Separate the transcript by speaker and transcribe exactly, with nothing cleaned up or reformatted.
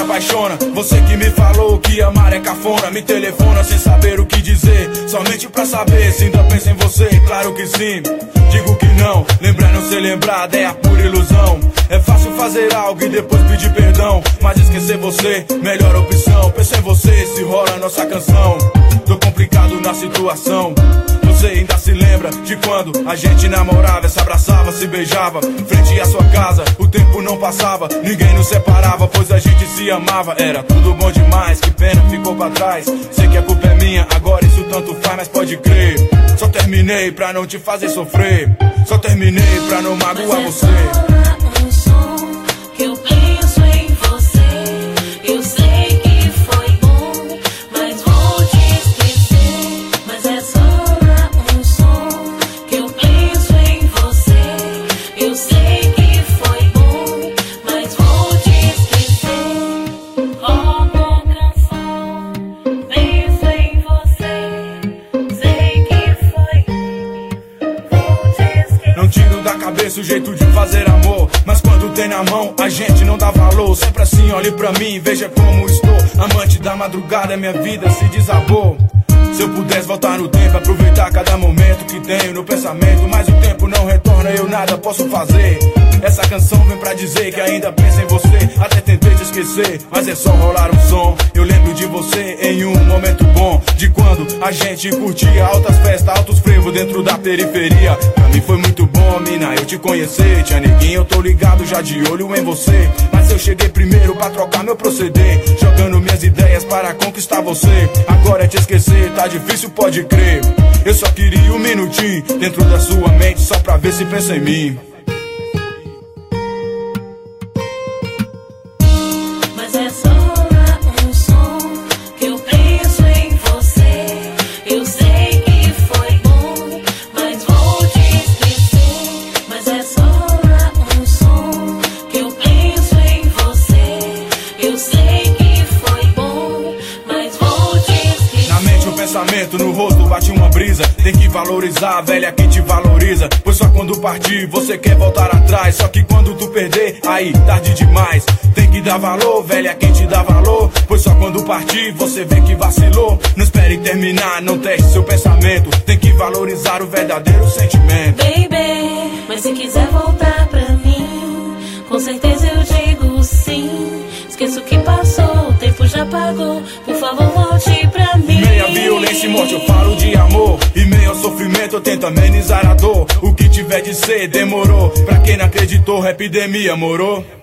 Speaker 1: apaixona. Você que me falou que amar é cafona, me telefona sem saber o que dizer, somente pra saber se ainda pensa em você. Claro que sim, digo que não. Lembrar não ser lembrado é a pura ilusão. É fácil fazer algo e depois pedir perdão, mas esquecer você, melhor opção. Pensa em você se rola nossa canção. Tô complicado na situação. Você ainda se lembra de quando a gente namorava, se abraçava, se beijava frente à sua casa, o tempo não passava, ninguém nos separava, pois a gente se amava. Era tudo bom demais, que pena ficou pra trás. Sei que a culpa é minha, agora isso tanto faz, mas pode crer, só terminei pra não te fazer sofrer. Só terminei pra não magoar você.
Speaker 2: Um som que eu penso em você. Eu sei que foi bom, mas vou te esquecer. Mas é só um som que eu penso em você. Eu sei que foi bom, mas vou te esquecer. Como canção, penso em você. Sei que foi bom, vou te esquecer.
Speaker 1: Não tiro da cabeça o jeito de fazer amor, mas quando tem na mão a gente não dá valor. Sempre assim, olhe pra mim, veja como estou. Amante da madrugada, minha vida se desabou. Se eu pudesse voltar no tempo, aproveitar cada momento que tenho no pensamento, mas o tempo não retorna, eu nada posso fazer. Essa canção vem pra dizer que ainda penso em você. Até tentei te esquecer, mas é só rolar um som. Eu lembro de você em um momento bom, de quando a gente curtia altas festas, altos frevos dentro da periferia. Pra mim foi muito bom, mina, eu te conhecer. Tia neguinha, eu tô ligado já de olho em você, mas eu cheguei primeiro pra trocar meu proceder, jogando minhas ideias para conquistar você. Agora é te esquecer, tá difícil, pode crer. Eu só queria um minutinho dentro da sua mente, só pra ver se pensa em mim.
Speaker 2: Mas é só um som que eu penso em você. Eu sei que foi bom, mas vou te esquecer. Mas é só um som que eu penso em você. Eu sei que foi bom, mas vou te esquecer.
Speaker 1: Na mente um pensamento, no rosto bate uma brisa. Tem que valorizar a velha que te valoriza, pois só quando partir você quer voltar atrás. Só que quando tu perder, aí tarde demais. Tem que dar valor, velha, quem te dá valor, pois só quando partir você vê que vacilou. Não espere terminar, não teste seu pensamento. Tem que valorizar o verdadeiro sentimento.
Speaker 2: Baby, mas se quiser voltar pra mim, com certeza eu digo sim. Esqueça o que passou, o tempo já pagou. Por favor, volte pra mim.
Speaker 1: Meia violência e morte, eu falo de amor. E meio ao sofrimento, eu tento amenizar a dor. O que tiver de ser, demorou. Pra quem não acreditou, epidemia, morou.